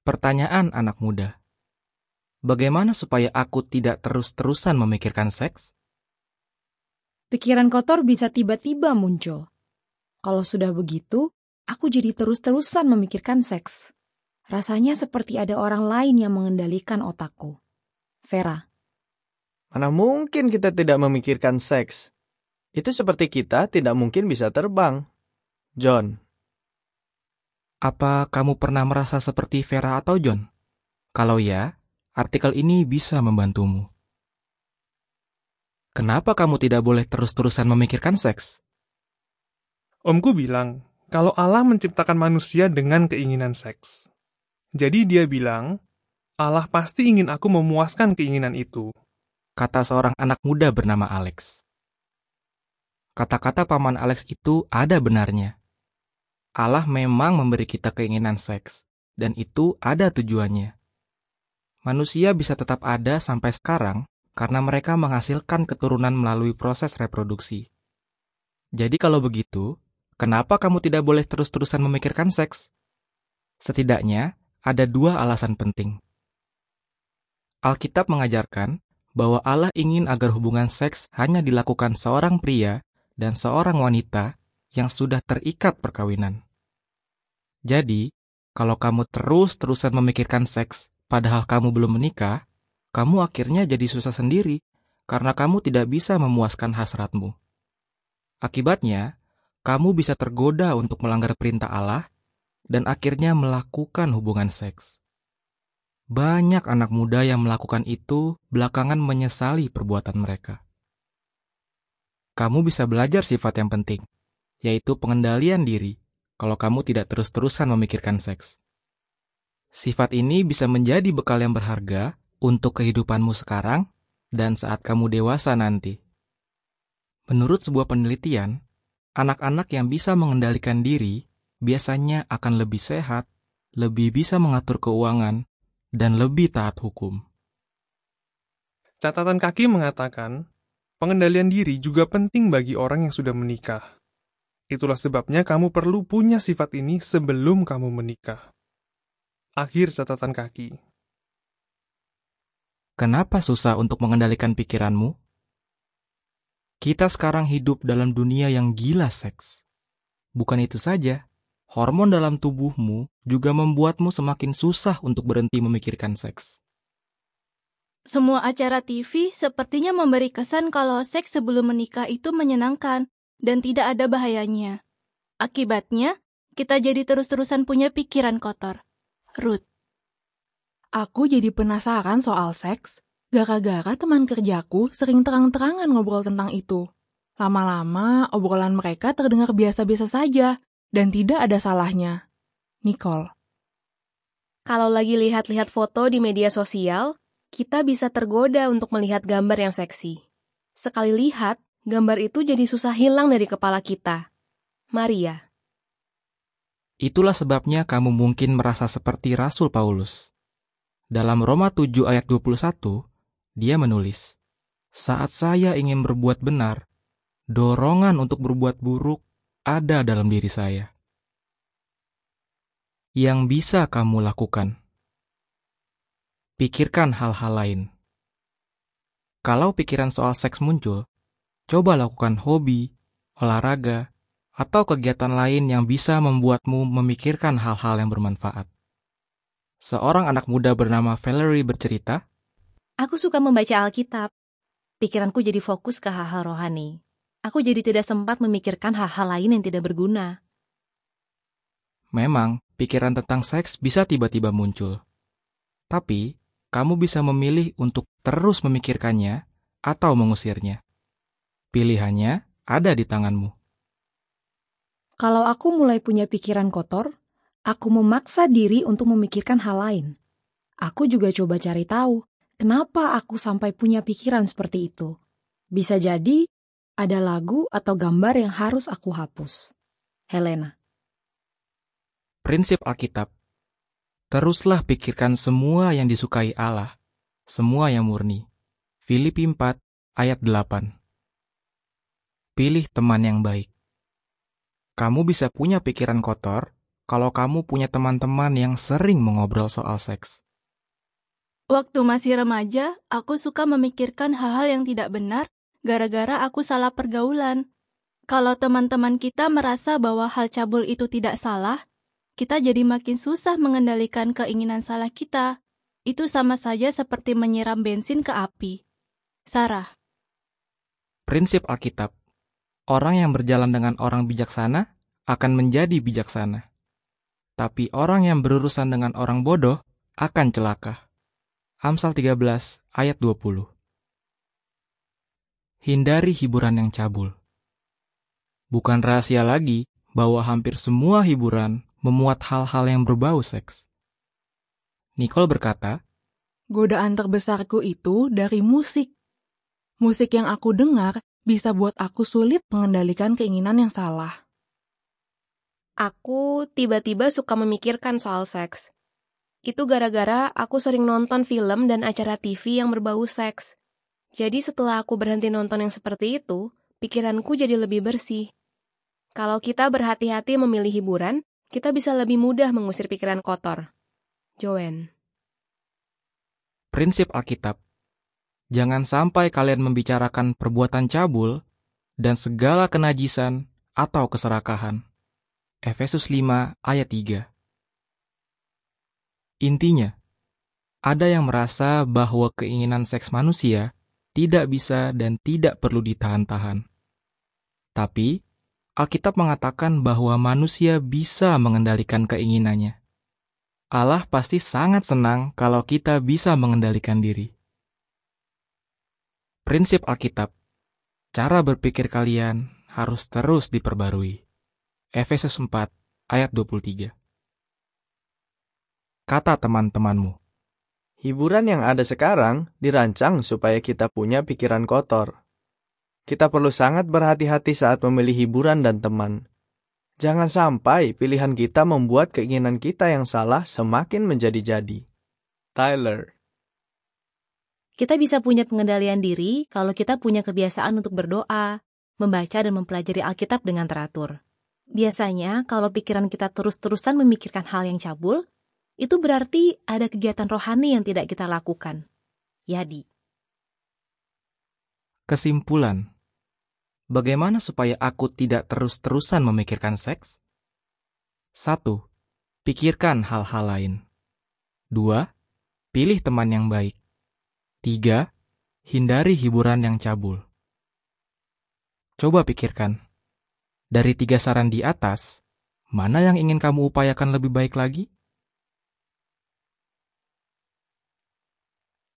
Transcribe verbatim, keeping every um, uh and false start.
Pertanyaan anak muda. Bagaimana supaya aku tidak terus-terusan memikirkan seks? Pikiran kotor bisa tiba-tiba muncul. Kalau sudah begitu, aku jadi terus-terusan memikirkan seks. Rasanya seperti ada orang lain yang mengendalikan otakku. Vera. Mana mungkin kita tidak memikirkan seks? Itu seperti kita tidak mungkin bisa terbang. John. Apa kamu pernah merasa seperti Vera atau John? Kalau ya, artikel ini bisa membantumu. Kenapa kamu tidak boleh terus-terusan memikirkan seks? Omku bilang, kalau Allah menciptakan manusia dengan keinginan seks. Jadi dia bilang, Allah pasti ingin aku memuaskan keinginan itu. Kata seorang anak muda bernama Alex. Kata-kata paman Alex itu ada benarnya. Allah memang memberi kita keinginan seks, dan itu ada tujuannya. Manusia bisa tetap ada sampai sekarang karena mereka menghasilkan keturunan melalui proses reproduksi. Jadi kalau begitu, kenapa kamu tidak boleh terus-terusan memikirkan seks? Setidaknya, ada dua alasan penting. Alkitab mengajarkan bahwa Allah ingin agar hubungan seks hanya dilakukan seorang pria dan seorang wanita yang sudah terikat perkawinan. Jadi, kalau kamu terus-terusan memikirkan seks padahal kamu belum menikah, kamu akhirnya jadi susah sendiri karena kamu tidak bisa memuaskan hasratmu. Akibatnya, kamu bisa tergoda untuk melanggar perintah Allah dan akhirnya melakukan hubungan seks. Banyak anak muda yang melakukan itu belakangan menyesali perbuatan mereka. Kamu bisa belajar sifat yang penting, yaitu pengendalian diri kalau kamu tidak terus-terusan memikirkan seks. Sifat ini bisa menjadi bekal yang berharga untuk kehidupanmu sekarang dan saat kamu dewasa nanti. Menurut sebuah penelitian, anak-anak yang bisa mengendalikan diri biasanya akan lebih sehat, lebih bisa mengatur keuangan, dan lebih taat hukum. Catatan kaki mengatakan, pengendalian diri juga penting bagi orang yang sudah menikah. Itulah sebabnya kamu perlu punya sifat ini sebelum kamu menikah. Akhir catatan kaki. Kenapa susah untuk mengendalikan pikiranmu? Kita sekarang hidup dalam dunia yang gila seks. Bukan itu saja, hormon dalam tubuhmu juga membuatmu semakin susah untuk berhenti memikirkan seks. Semua acara T V sepertinya memberi kesan kalau seks sebelum menikah itu menyenangkan dan tidak ada bahayanya. Akibatnya, kita jadi terus-terusan punya pikiran kotor. Ruth. Aku jadi penasaran soal seks, gara-gara teman kerjaku sering terang-terangan ngobrol tentang itu. Lama-lama, obrolan mereka terdengar biasa-biasa saja, dan tidak ada salahnya. Nicole. Kalau lagi lihat-lihat foto di media sosial, kita bisa tergoda untuk melihat gambar yang seksi. Sekali lihat, gambar itu jadi susah hilang dari kepala kita. Maria. Itulah sebabnya kamu mungkin merasa seperti Rasul Paulus. Dalam Roma tujuh ayat dua puluh satu, dia menulis, "Saat saya ingin berbuat benar, dorongan untuk berbuat buruk ada dalam diri saya." Yang bisa kamu lakukan. Pikirkan hal-hal lain. Kalau pikiran soal seks muncul, coba lakukan hobi, olahraga, atau kegiatan lain yang bisa membuatmu memikirkan hal-hal yang bermanfaat. Seorang anak muda bernama Valerie bercerita, Aku suka membaca Alkitab. Pikiranku jadi fokus ke hal-hal rohani. Aku jadi tidak sempat memikirkan hal-hal lain yang tidak berguna. memang pikiran tentang seks bisa tiba-tiba muncul. Tapi, kamu bisa memilih untuk terus memikirkannya atau mengusirnya. Pilihannya ada di tanganmu. Kalau aku mulai punya pikiran kotor, aku memaksa diri untuk memikirkan hal lain. Aku juga coba cari tahu, kenapa aku sampai punya pikiran seperti itu. Bisa jadi, ada lagu atau gambar yang harus aku hapus. Helena. Prinsip Alkitab. Teruslah pikirkan semua yang disukai Allah, semua yang murni. Filipi empat ayat delapan. Pilih teman yang baik. Kamu bisa punya pikiran kotor kalau kamu punya teman-teman yang sering mengobrol soal seks. Waktu masih remaja, aku suka memikirkan hal-hal yang tidak benar gara-gara aku salah pergaulan. Kalau teman-teman kita merasa bahwa hal cabul itu tidak salah, kita jadi makin susah mengendalikan keinginan salah kita. Itu sama saja seperti menyiram bensin ke api. Sarah. Prinsip Alkitab, orang yang berjalan dengan orang bijaksana akan menjadi bijaksana. Tapi orang yang berurusan dengan orang bodoh akan celaka. Amsal tiga belas ayat dua puluh. Hindari hiburan yang cabul. Bukan rahasia lagi bahwa hampir semua hiburan memuat hal-hal yang berbau seks. Nicole berkata, Godaan terbesarku itu dari musik. Musik yang aku dengar bisa buat aku sulit mengendalikan keinginan yang salah. Aku tiba-tiba suka memikirkan soal seks. Itu gara-gara aku sering nonton film dan acara T V yang berbau seks. Jadi setelah aku berhenti nonton yang seperti itu, pikiranku jadi lebih bersih. Kalau kita berhati-hati memilih hiburan, kita bisa lebih mudah mengusir pikiran kotor. Joanne. prinsip Alkitab, jangan sampai kalian membicarakan perbuatan cabul dan segala kenajisan atau keserakahan. Efesus lima ayat tiga. Intinya, ada yang merasa bahwa keinginan seks manusia tidak bisa dan tidak perlu ditahan-tahan. Tapi, Alkitab mengatakan bahwa manusia bisa mengendalikan keinginannya. Allah pasti sangat senang kalau kita bisa mengendalikan diri. Prinsip Alkitab, cara berpikir kalian harus terus diperbarui. Efesus empat ayat dua puluh tiga. Kata teman-temanmu, hiburan yang ada sekarang dirancang supaya kita punya pikiran kotor. Kita perlu sangat berhati-hati saat memilih hiburan dan teman. Jangan sampai pilihan kita membuat keinginan kita yang salah semakin menjadi-jadi. Tyler. Kita bisa punya pengendalian diri kalau kita punya kebiasaan untuk berdoa, membaca dan mempelajari Alkitab dengan teratur. Biasanya, kalau pikiran kita terus-terusan memikirkan hal yang cabul, itu berarti ada kegiatan rohani yang tidak kita lakukan. Yadi. Kesimpulan, bagaimana supaya aku tidak terus-terusan memikirkan seks? Satu, pikirkan hal-hal lain. Dua, pilih teman yang baik. Tiga, hindari hiburan yang cabul. Coba pikirkan, dari tiga saran di atas, mana yang ingin kamu upayakan lebih baik lagi?